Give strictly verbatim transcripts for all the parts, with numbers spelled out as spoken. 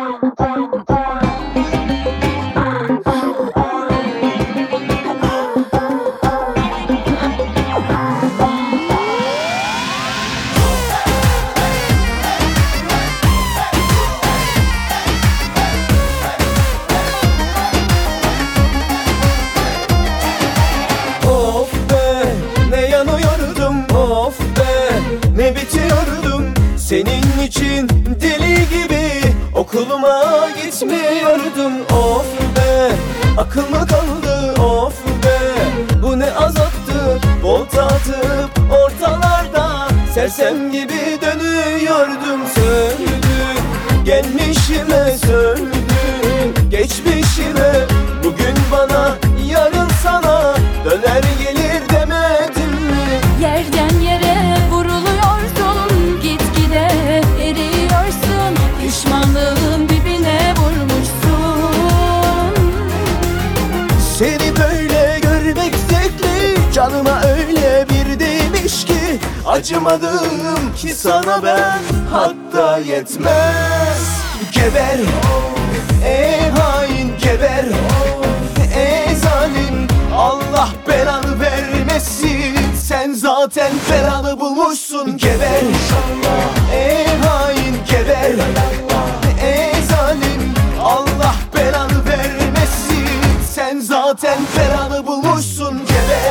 Ne bitiyordum senin için deli gibi, okuluma gitmiyordum. Of be, akıl mı kaldı of be, bu ne azaptı, volta atıp ortalarda sersem gibi dönüyordum. Söndü gelmişime, söndü geçmişime, bugün bana yarın sana, döner gelir demedim mi? Yerden yere pişmanlığın dibine vurmuşsun. Seni böyle görmek zevkli, canıma öyle bir değmiş ki, acımadım ki sana ben, hatta yetmez. Geber ey hain, geber ey zalim, Allah belanı vermesin, sen zaten belanı bulmuşsun. Geber ey hain, geber ey zalim, Allah belanı vermesin, sen zaten belanı bulmuşsun. Geber.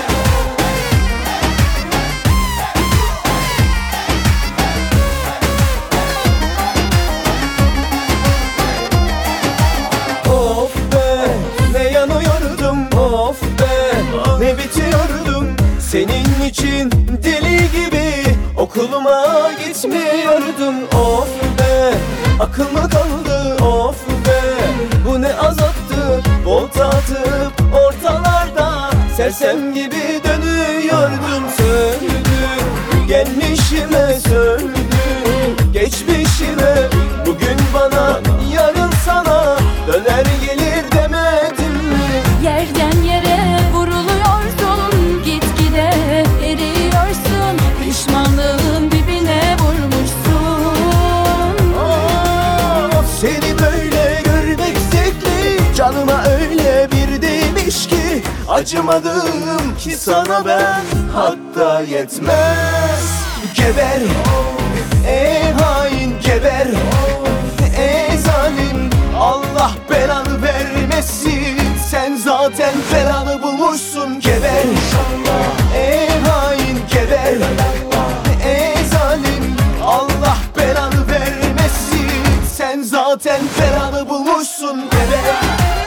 Of be, ne yanıyordum of be, ne bitiyordum senin için deli gibi, okuluma gitmiyordum. Of be, akıl mı kaldı of be, bu ne azaptı, volta atıp ortalarda sersem gibi dönüyordum. Söndü gelmişime, söndü geçmişime, bugün bana yarın sana, döner gelir demedim mi? Yerden yere vuruluyorsun, gitgide eriyorsun, pişmanlığın dibine vurmuşsun. Oh, seni böyle görmek zevkli, canıma öyle bir değmiş ki, acımadım ki sana ben, hatta yetmez. Geber ey hain, geber ey zalim, Allah belanı vermesin, sen zaten belanı bulmuşsun. Geber ey hain, geber ey zalim, Allah belanı vermesin, sen zaten belanı bulmuşsun. Geber.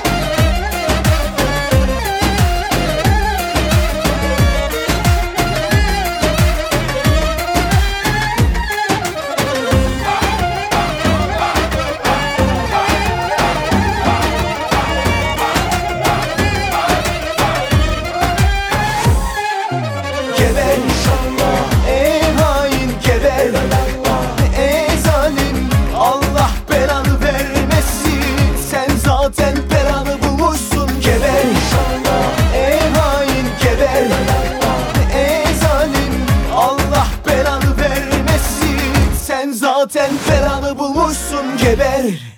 Ey hain, geber ey zalim, Allah belanı vermesin, sen zaten belanı bulmuşsun. Geber ey hain, geber ey zalim, Allah belanı vermesin, sen zaten belanı bulmuşsun. Geber.